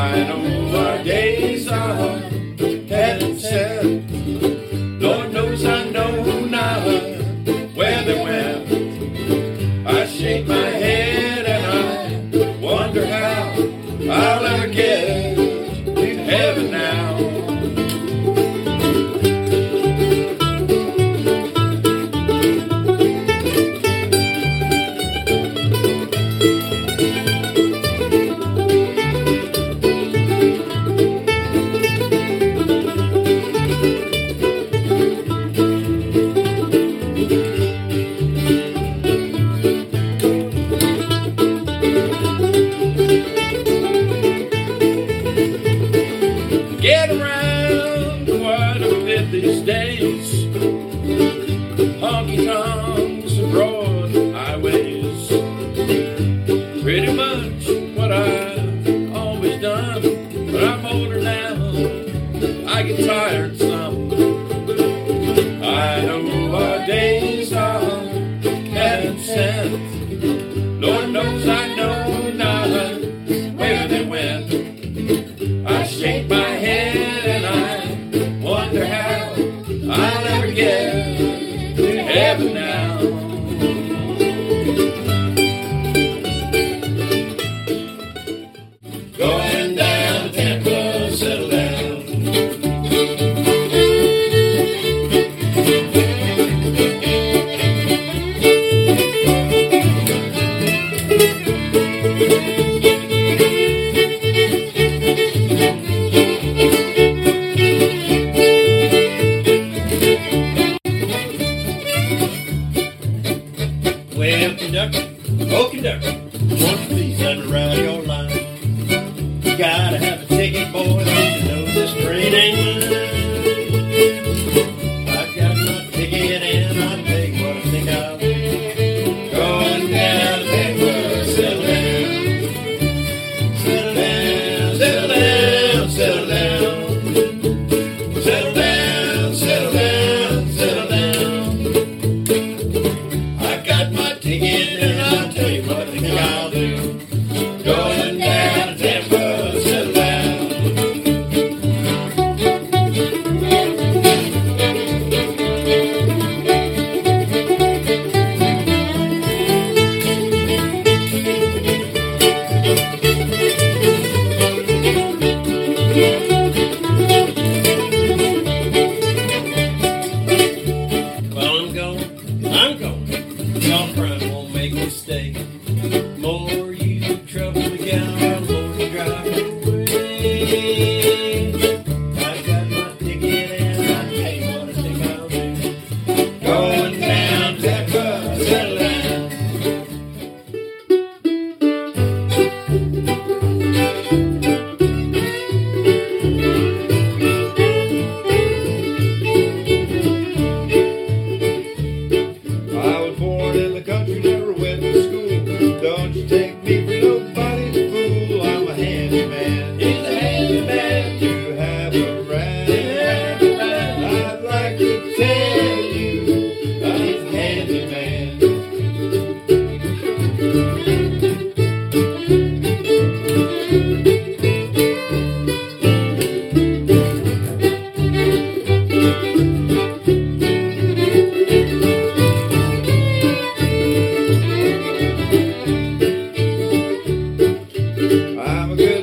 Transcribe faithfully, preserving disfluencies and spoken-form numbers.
I know our days are heaven sent. Lord knows I know now where they went. I shake my head and I wonder how I'll ever get to heaven now. Get around quite a bit these days. Honky tonks and broad highways. Pretty much what I've always done. But I'm older now, I get tired some. I know our days are heaven sent. Lord knows I know not where they went. I shake my head and I wonder how I'll ever get to heaven now. Going down to Tampa, settle down. Well, conductor, oh conductor, won't you please let me ride your line? You gotta have a ticket, boy, don't you know this train ain't mine? I've got my ticket and I'll tell you what I think I'll do. Going down to Tampa, settle down. Settle down, settle down, settle down. Settle down, settle down, settle down. I got my ticket and I'll tell you what I think I'll do. Going down to Tampa, settle down. Well, I'm going, I'm going. Y'all front won't make me stay. More you trouble the gal, more you drive away. I got my ticket and I tell you what I think I'll do. Going down to Tampa, settle down. I was born in the country, never went to school. Don't you take me for nobody's fool. I'm a handyman. He's a handyman. You have a ride. I'd like to tell you that he's a handyman. I'm a good